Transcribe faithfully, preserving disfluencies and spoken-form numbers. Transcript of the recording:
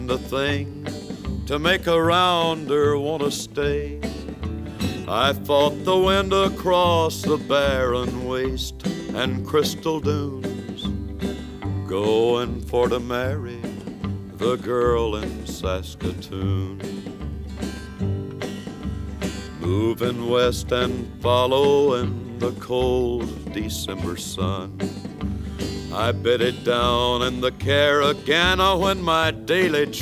the thing to make a rounder want to stay. I fought the wind across the barren waste and crystal dunes, going for to marry the girl in Saskatoon. Moving west and following the cold December sun, I bid it down in the Caragana when my daily